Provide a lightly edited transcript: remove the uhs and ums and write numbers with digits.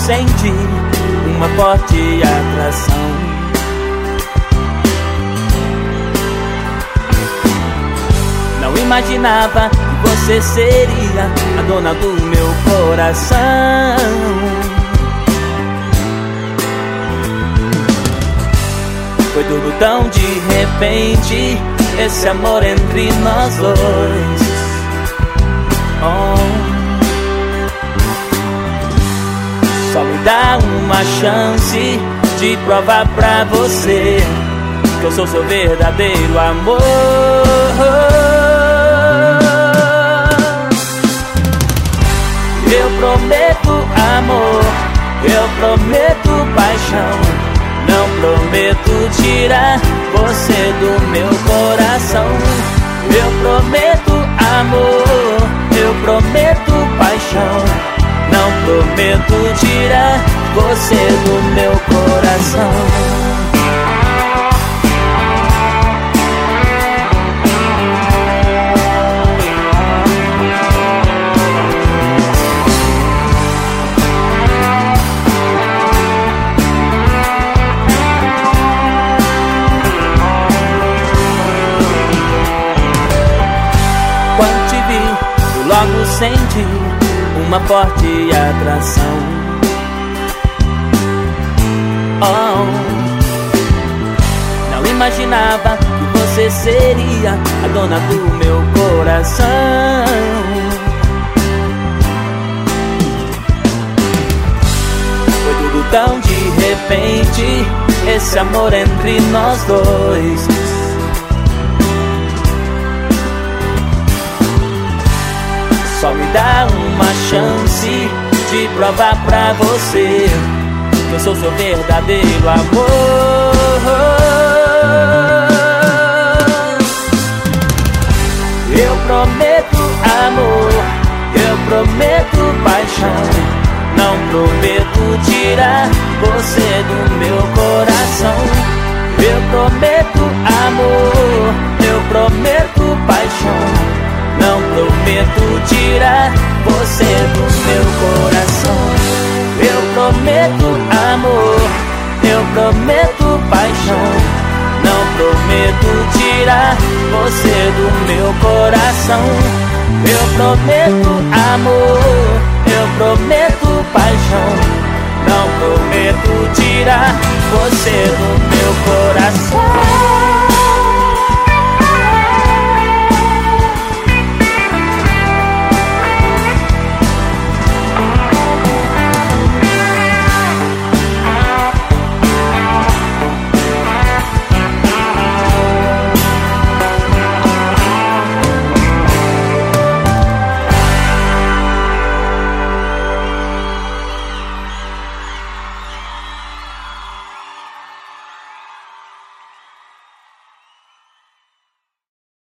senti uma forte atração. Não imaginava que você seria a dona do meu coração. Foi tudo tão de repente, esse amor entre nós dois. Só me dá uma chance de provar pra você que eu sou seu verdadeiro amor. Eu prometo amor, eu prometo paixão. Não prometo tirar você do meu coração. Eu prometo amor, eu prometo paixão. Não prometo tirar você do meu coração. Quando te vi, eu logo senti uma forte atração. Não imaginava que você seria a dona do meu coração. Foi tudo tão de repente, esse amor entre nós dois. Só me dá uma chance de provar pra você que eu sou seu verdadeiro amor. Eu prometo amor, eu prometo paixão. Não prometo tirar você do meu coração. Eu prometo amor, eu prometo paixão. Não prometo tirar você do meu coração. Eu prometo amor, eu prometo paixão. Não prometo tirar você do meu coração. Eu prometo amor, eu prometo paixão. Não prometo tirar você do meu coração.